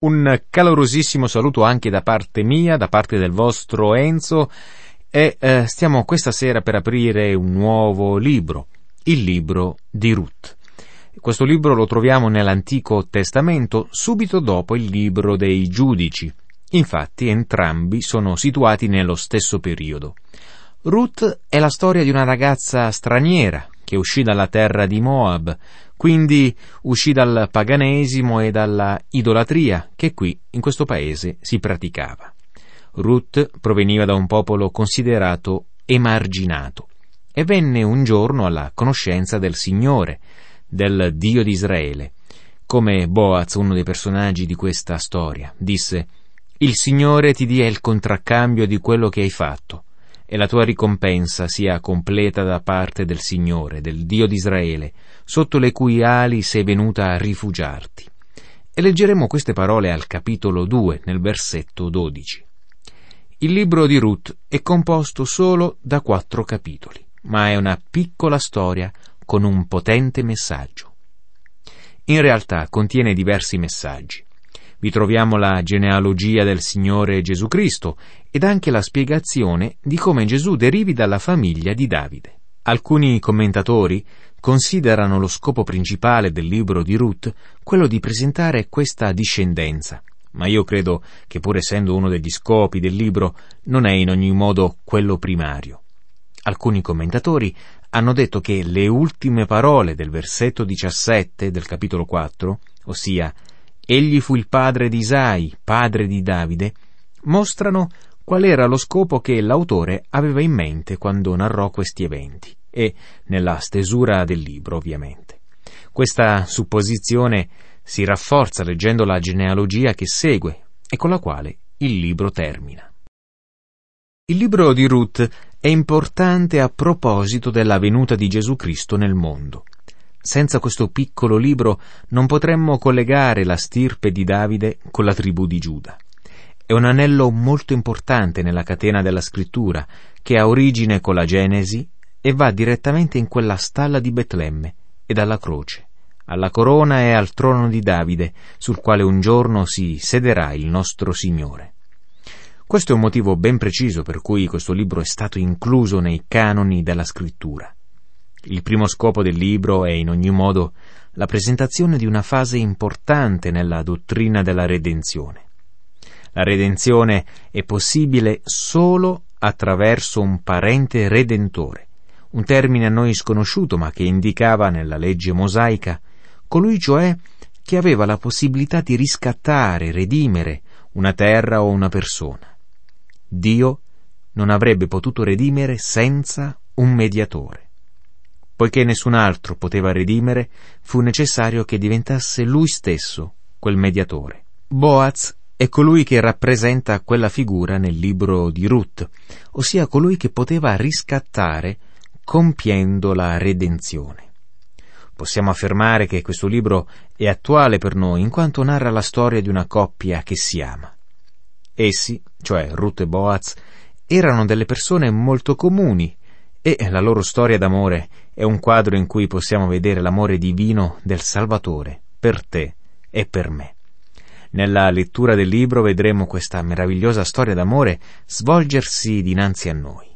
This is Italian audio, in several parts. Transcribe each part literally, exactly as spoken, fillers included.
Un calorosissimo saluto anche da parte mia, da parte del vostro Enzo, e eh, stiamo questa sera per aprire un nuovo libro, il libro di Ruth. Questo libro lo troviamo nell'Antico Testamento, subito dopo il libro dei Giudici. Infatti entrambi sono situati nello stesso periodo. Ruth è la storia di una ragazza straniera che uscì dalla terra di Moab, quindi uscì dal paganesimo e dalla idolatria che qui, in questo paese, si praticava. Ruth proveniva da un popolo considerato emarginato e venne un giorno alla conoscenza del Signore, del Dio di Israele. Come Boaz, uno dei personaggi di questa storia, disse: «Il Signore ti dia il contraccambio di quello che hai fatto, e la tua ricompensa sia completa da parte del Signore, del Dio di Israele, sotto le cui ali sei venuta a rifugiarti». E leggeremo queste parole al capitolo due, nel versetto dodici. Il libro di Ruth è composto solo da quattro capitoli, ma è una piccola storia con un potente messaggio. In realtà contiene diversi messaggi. Vi troviamo la genealogia del Signore Gesù Cristo ed anche la spiegazione di come Gesù derivi dalla famiglia di Davide. Alcuni commentatori considerano lo scopo principale del libro di Ruth quello di presentare questa discendenza, ma io credo che, pur essendo uno degli scopi del libro, non è in ogni modo quello primario. Alcuni commentatori hanno detto che le ultime parole del versetto diciassette del capitolo quattro, ossia «Egli fu il padre di Isai, padre di Davide», mostrano qual era lo scopo che l'autore aveva in mente quando narrò questi eventi, e nella stesura del libro, ovviamente. Questa supposizione si rafforza leggendo la genealogia che segue e con la quale il libro termina. Il libro di Ruth è importante a proposito della venuta di Gesù Cristo nel mondo. Senza questo piccolo libro non potremmo collegare la stirpe di Davide con la tribù di Giuda. È un anello molto importante nella catena della scrittura, che ha origine con la Genesi e va direttamente in quella stalla di Betlemme e dalla croce, alla corona e al trono di Davide, sul quale un giorno si sederà il nostro Signore. Questo è un motivo ben preciso per cui questo libro è stato incluso nei canoni della scrittura. Il primo scopo del libro è in ogni modo la presentazione di una fase importante nella dottrina della redenzione. La redenzione è possibile solo attraverso un parente redentore, un termine a noi sconosciuto ma che indicava nella legge mosaica colui cioè che aveva la possibilità di riscattare, redimere una terra o una persona. Dio non avrebbe potuto redimere senza un mediatore. Poiché nessun altro poteva redimere, fu necessario che diventasse lui stesso quel mediatore. Boaz è colui che rappresenta quella figura nel libro di Ruth, ossia colui che poteva riscattare compiendo la redenzione. Possiamo affermare che questo libro è attuale per noi in quanto narra la storia di una coppia che si ama. Essi, cioè Ruth e Boaz, erano delle persone molto comuni e la loro storia d'amore è un quadro in cui possiamo vedere l'amore divino del Salvatore per te e per me. Nella lettura del libro vedremo questa meravigliosa storia d'amore svolgersi dinanzi a noi.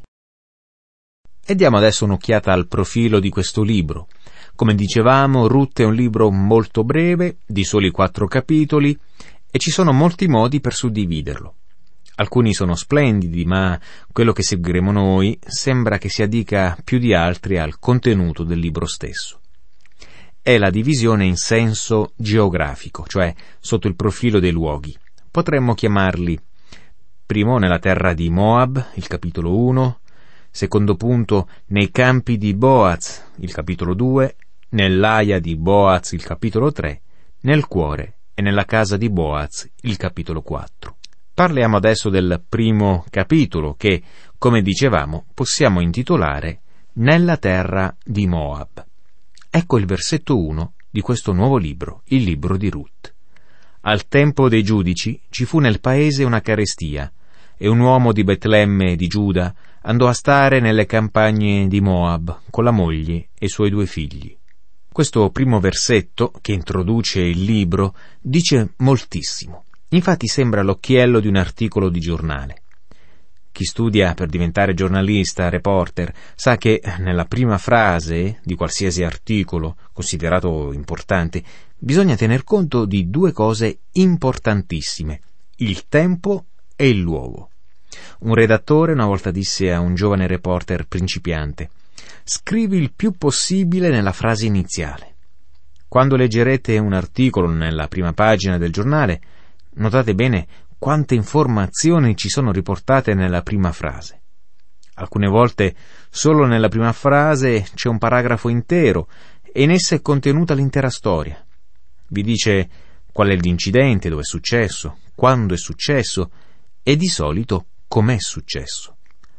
E diamo adesso un'occhiata al profilo di questo libro. Come dicevamo, Ruth è un libro molto breve, di soli quattro capitoli, e ci sono molti modi per suddividerlo. Alcuni sono splendidi, ma quello che seguiremo noi sembra che si addica più di altri al contenuto del libro stesso. È la divisione in senso geografico, cioè sotto il profilo dei luoghi. Potremmo chiamarli: primo, nella terra di Moab, il capitolo uno, secondo punto, nei campi di Boaz, il capitolo due, nell'aia di Boaz, il capitolo tre, nel cuore e nella casa di Boaz, il capitolo quattro. Parliamo adesso del primo capitolo che, come dicevamo, possiamo intitolare Nella terra di Moab. Ecco il versetto uno di questo nuovo libro, il libro di Ruth. Al tempo dei giudici ci fu nel paese una carestia, e un uomo di Betlemme di Giuda andò a stare nelle campagne di Moab con la moglie e i suoi due figli. Questo primo versetto, che introduce il libro, dice moltissimo. Infatti sembra l'occhiello di un articolo di giornale. Chi studia per diventare giornalista, reporter, sa che nella prima frase di qualsiasi articolo considerato importante bisogna tener conto di due cose importantissime: il tempo e il luogo. Un redattore una volta disse a un giovane reporter principiante: scrivi il più possibile nella frase iniziale. Quando leggerete un articolo nella prima pagina del giornale, notate bene quante informazioni ci sono riportate nella prima frase. Alcune volte solo nella prima frase c'è un paragrafo intero e in essa è contenuta l'intera storia. Vi dice qual è l'incidente, dove è successo, quando è successo e di solito com'è successo.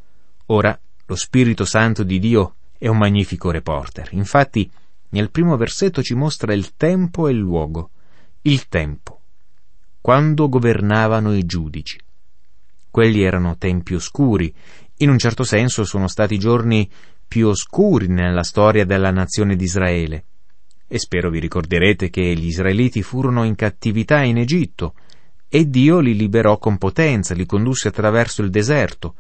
Ora, lo Spirito Santo di Dio è un magnifico reporter. Infatti, nel primo versetto ci mostra il tempo e il luogo. Il tempo. Quando governavano i giudici. Quelli erano tempi oscuri. In un certo senso sono stati giorni più oscuri nella storia della nazione di Israele. E spero vi ricorderete che gli israeliti furono in cattività in Egitto e Dio li liberò con potenza, li condusse attraverso il deserto,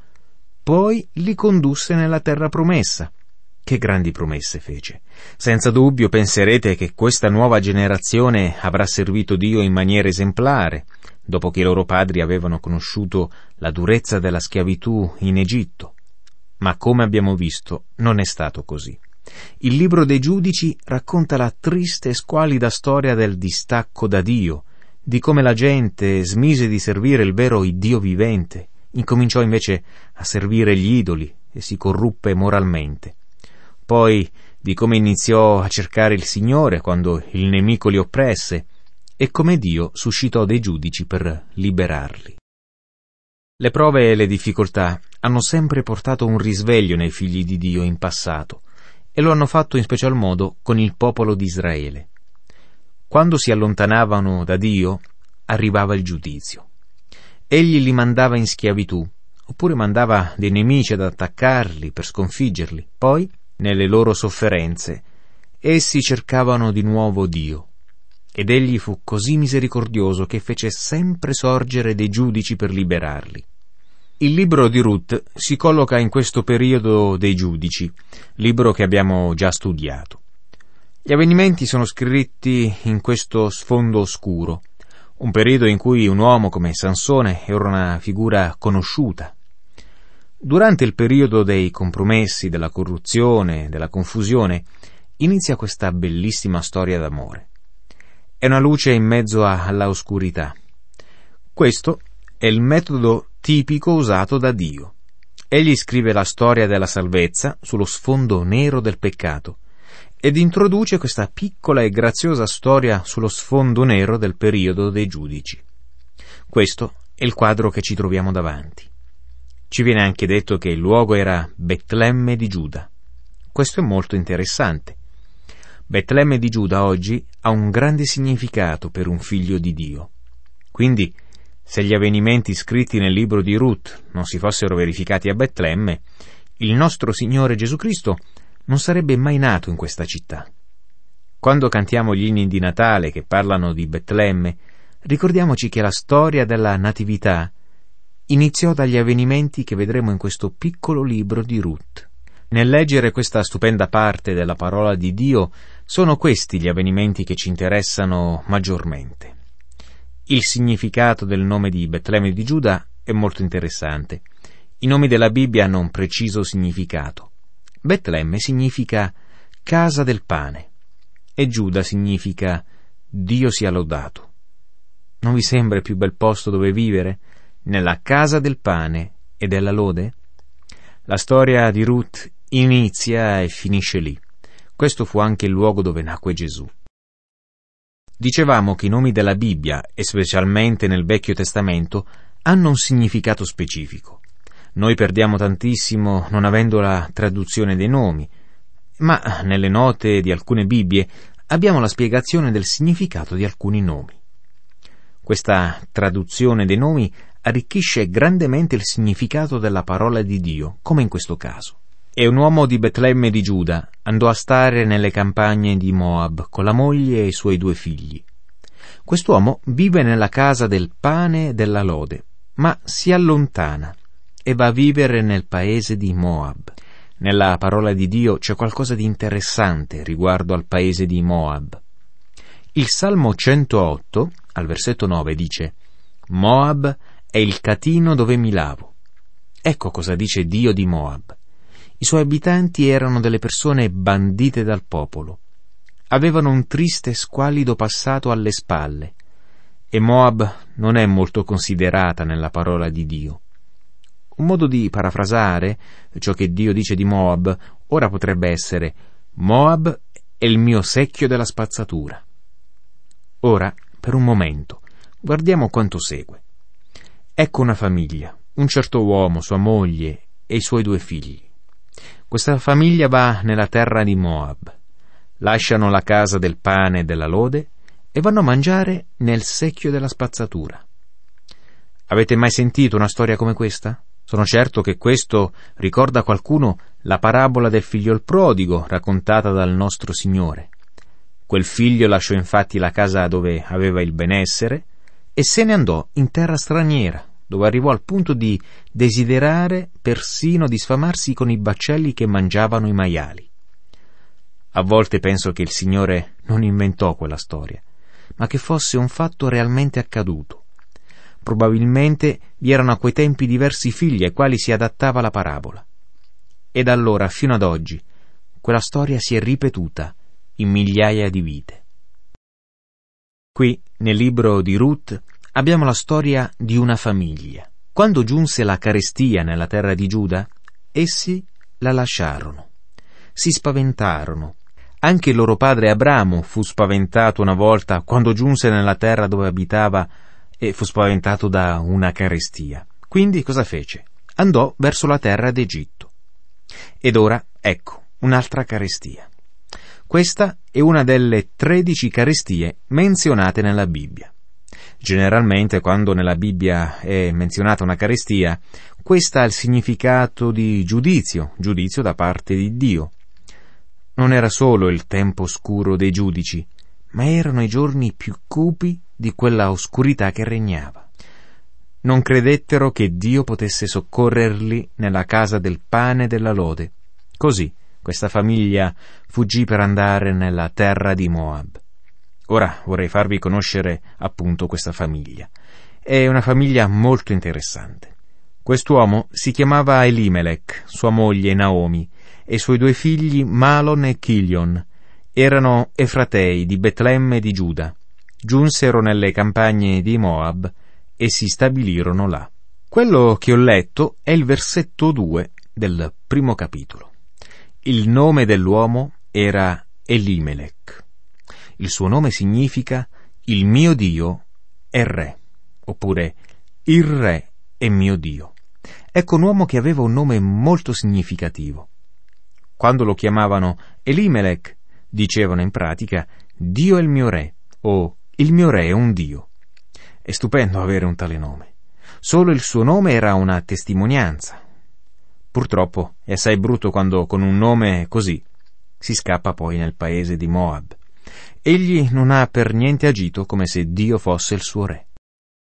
poi li condusse nella terra promessa. Che grandi promesse fece! Senza dubbio penserete che questa nuova generazione avrà servito Dio in maniera esemplare, dopo che i loro padri avevano conosciuto la durezza della schiavitù in Egitto. Ma come abbiamo visto, non è stato così. Il libro dei Giudici racconta la triste e squallida storia del distacco da Dio, di come la gente smise di servire il vero Dio vivente, incominciò invece a servire gli idoli e si corruppe moralmente. Poi di come iniziò a cercare il Signore quando il nemico li oppresse e come Dio suscitò dei giudici per liberarli. Le prove e le difficoltà hanno sempre portato un risveglio nei figli di Dio in passato e lo hanno fatto in special modo con il popolo di Israele. Quando si allontanavano da Dio arrivava il giudizio. Egli li mandava in schiavitù oppure mandava dei nemici ad attaccarli per sconfiggerli. Poi nelle loro sofferenze, essi cercavano di nuovo Dio, ed egli fu così misericordioso che fece sempre sorgere dei giudici per liberarli. Il libro di Ruth si colloca in questo periodo dei giudici, libro che abbiamo già studiato. Gli avvenimenti sono scritti in questo sfondo oscuro, un periodo in cui un uomo come Sansone era una figura conosciuta. Durante il periodo dei compromessi, della corruzione, della confusione, inizia questa bellissima storia d'amore. È una luce in mezzo alla oscurità. Questo è il metodo tipico usato da Dio. Egli scrive la storia della salvezza sullo sfondo nero del peccato ed introduce questa piccola e graziosa storia sullo sfondo nero del periodo dei giudici. Questo è il quadro che ci troviamo davanti. Ci viene anche detto che il luogo era Betlemme di Giuda. Questo è molto interessante. Betlemme di Giuda oggi ha un grande significato per un figlio di Dio. Quindi, se gli avvenimenti scritti nel libro di Ruth non si fossero verificati a Betlemme, il nostro Signore Gesù Cristo non sarebbe mai nato in questa città. Quando cantiamo gli inni di Natale che parlano di Betlemme, ricordiamoci che la storia della Natività iniziò dagli avvenimenti che vedremo in questo piccolo libro di Ruth. Nel leggere questa stupenda parte della parola di Dio, sono questi gli avvenimenti che ci interessano maggiormente. Il significato del nome di Betlemme di Giuda è molto interessante. I nomi della Bibbia hanno un preciso significato. Betlemme significa casa del pane e Giuda significa Dio sia lodato. Non vi sembra il più bel posto dove vivere? Nella casa del pane e della lode? La storia di Ruth inizia e finisce lì. Questo fu anche il luogo dove nacque Gesù. Dicevamo che i nomi della Bibbia, e specialmente nel Vecchio Testamento, hanno un significato specifico. Noi perdiamo tantissimo non avendo la traduzione dei nomi, ma nelle note di alcune Bibbie abbiamo la spiegazione del significato di alcuni nomi. Questa traduzione dei nomi arricchisce grandemente il significato della parola di Dio, come in questo caso. E un uomo di Betlemme di Giuda andò a stare nelle campagne di Moab con la moglie e i suoi due figli. Quest'uomo vive nella casa del pane e della lode, ma si allontana e va a vivere nel paese di Moab. Nella parola di Dio c'è qualcosa di interessante riguardo al paese di Moab. Il Salmo centootto, al versetto nove, dice: Moab è il catino dove mi lavo. Ecco cosa dice Dio di Moab. I suoi abitanti erano delle persone bandite dal popolo. Avevano un triste e squallido passato alle spalle, e Moab non è molto considerata nella parola di Dio. Un modo di parafrasare ciò che Dio dice di Moab ora potrebbe essere: Moab è il mio secchio della spazzatura. Ora, per un momento, guardiamo quanto segue. Ecco una famiglia, un certo uomo, sua moglie e i suoi due figli. Questa famiglia va nella terra di Moab, lasciano la casa del pane e della lode e vanno a mangiare nel secchio della spazzatura. Avete mai sentito una storia come questa? Sono certo che questo ricorda a qualcuno la parabola del figliol prodigo raccontata dal nostro Signore. Quel figlio lasciò infatti la casa dove aveva il benessere e se ne andò in terra straniera, dove arrivò al punto di desiderare persino di sfamarsi con i baccelli che mangiavano i maiali. A volte penso che il Signore non inventò quella storia, ma che fosse un fatto realmente accaduto. Probabilmente vi erano a quei tempi diversi figli ai quali si adattava la parabola. E da allora fino ad oggi quella storia si è ripetuta in migliaia di vite. Qui, nel libro di Ruth, abbiamo la storia di una famiglia. Quando giunse la carestia nella terra di Giuda, essi la lasciarono. Si spaventarono. Anche il loro padre Abramo fu spaventato una volta quando giunse nella terra dove abitava e fu spaventato da una carestia. Quindi cosa fece? Andò verso la terra d'Egitto. Ed ora, ecco, un'altra carestia. Questa è una delle tredici carestie menzionate nella Bibbia. Generalmente, quando nella Bibbia è menzionata una carestia, questa ha il significato di giudizio, giudizio da parte di Dio. Non era solo il tempo oscuro dei giudici, ma erano i giorni più cupi di quella oscurità che regnava. Non credettero che Dio potesse soccorrerli nella casa del pane e della lode. Così questa famiglia fuggì per andare nella terra di Moab. Ora vorrei farvi conoscere appunto questa famiglia. È una famiglia molto interessante. Quest'uomo si chiamava Elimelech, sua moglie Naomi, e i suoi due figli Malon e Chilion. Erano efratei di Betlemme di Giuda. Giunsero nelle campagne di Moab e si stabilirono là. Quello che ho letto è il versetto due del primo capitolo. Il nome dell'uomo era Elimelech. Il suo nome significa il mio Dio è re, oppure il re è mio Dio. Ecco un uomo che aveva un nome molto significativo. Quando lo chiamavano Elimelech, dicevano in pratica Dio è il mio re, o il mio re è un Dio. È stupendo avere un tale nome. Solo il suo nome era una testimonianza. Purtroppo è assai brutto quando con un nome così si scappa poi nel paese di Moab. Egli non ha per niente agito come se Dio fosse il suo re.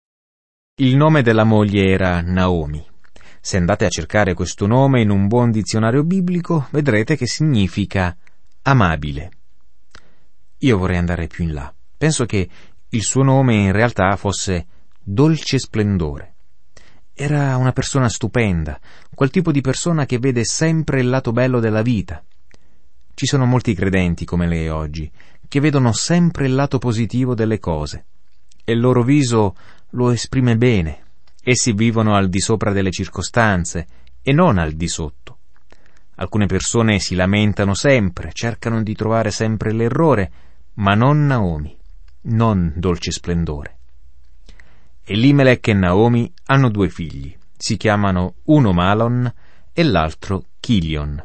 Il nome della moglie era Naomi. Se andate a cercare questo nome in un buon dizionario biblico, vedrete che significa amabile. Io vorrei andare più in là. Penso che il suo nome in realtà fosse dolce splendore. Era una persona stupenda, quel tipo di persona che vede sempre il lato bello della vita. Ci sono molti credenti come lei oggi, che vedono sempre il lato positivo delle cose, e il loro viso lo esprime bene. Essi vivono al di sopra delle circostanze e non al di sotto. Alcune persone si lamentano sempre, cercano di trovare sempre l'errore, ma non Naomi, non dolce splendore. Elimelech e Naomi hanno due figli, si chiamano uno Malon e l'altro Chilion.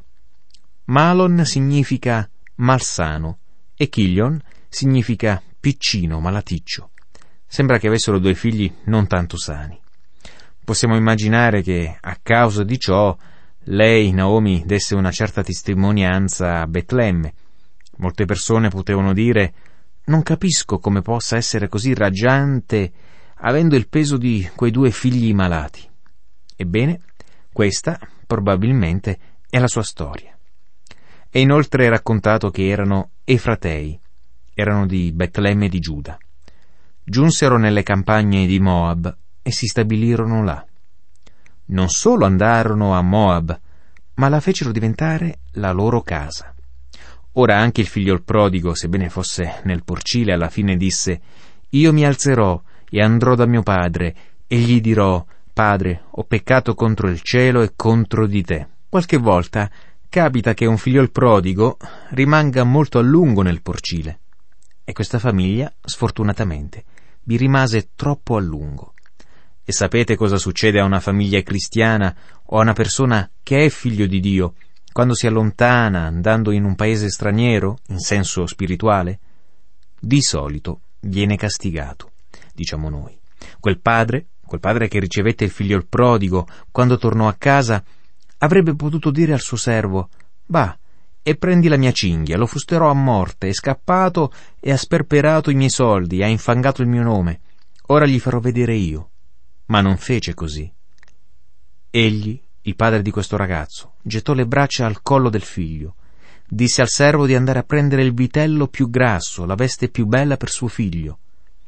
Malon significa malsano e Chilion significa piccino, malaticcio. Sembra che avessero due figli non tanto sani. Possiamo immaginare che a causa di ciò lei, Naomi, desse una certa testimonianza a Betlemme. Molte persone potevano dire: non capisco come possa essere così raggiante avendo il peso di quei due figli malati. Ebbene, questa probabilmente è la sua storia. È inoltre raccontato che erano efratei, erano di Betlemme di Giuda. Giunsero nelle campagne di Moab e si stabilirono là. Non solo andarono a Moab, ma la fecero diventare la loro casa. Ora anche il figliol prodigo, sebbene fosse nel porcile, alla fine disse: «Io mi alzerò e andrò da mio padre e gli dirò: Padre, ho peccato contro il cielo e contro di te». Qualche volta capita che un figliol prodigo rimanga molto a lungo nel porcile, e questa famiglia, sfortunatamente, vi rimase troppo a lungo. E sapete cosa succede a una famiglia cristiana o a una persona che è figlio di Dio quando si allontana andando in un paese straniero, in senso spirituale? Di solito viene castigato, diciamo noi. Quel padre, quel padre che ricevette il figliol prodigo quando tornò a casa, avrebbe potuto dire al suo servo: «Va, e prendi la mia cinghia, lo fusterò a morte, è scappato e ha sperperato i miei soldi, ha infangato il mio nome, ora gli farò vedere io». Ma non fece così. Egli, il padre di questo ragazzo, gettò le braccia al collo del figlio, disse al servo di andare a prendere il vitello più grasso, la veste più bella per suo figlio.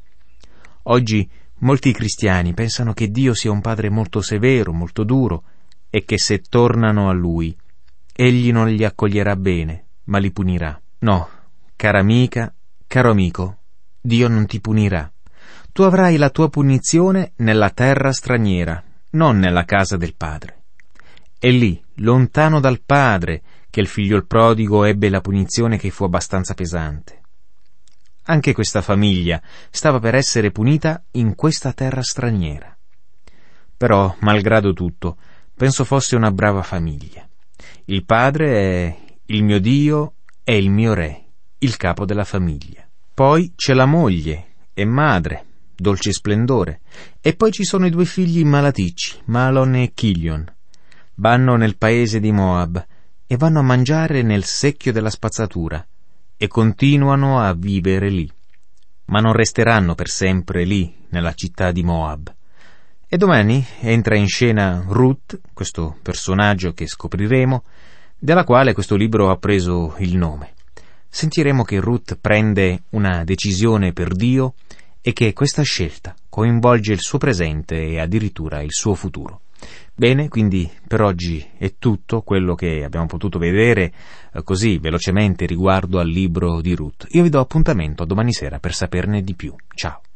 Oggi molti cristiani pensano che Dio sia un padre molto severo, molto duro, e che se tornano a Lui, Egli non li accoglierà bene, ma li punirà. No, cara amica, caro amico, Dio non ti punirà. Tu avrai la tua punizione nella terra straniera, non nella casa del Padre. È lì, lontano dal Padre, che il figlio prodigo ebbe la punizione che fu abbastanza pesante. Anche questa famiglia stava per essere punita in questa terra straniera. Però, malgrado tutto, penso fosse una brava famiglia. Il padre è il mio Dio, è il mio Re, il capo della famiglia. Poi c'è la moglie e madre, dolce splendore, e poi ci sono i due figli malaticci, Malon e Chilion. Vanno nel paese di Moab e vanno a mangiare nel secchio della spazzatura e continuano a vivere lì. Ma non resteranno per sempre lì, nella città di Moab. E domani entra in scena Ruth, questo personaggio che scopriremo, della quale questo libro ha preso il nome. Sentiremo che Ruth prende una decisione per Dio e che questa scelta coinvolge il suo presente e addirittura il suo futuro. Bene, quindi per oggi è tutto quello che abbiamo potuto vedere eh, così velocemente riguardo al libro di Ruth. Io vi do appuntamento a domani sera per saperne di più. Ciao.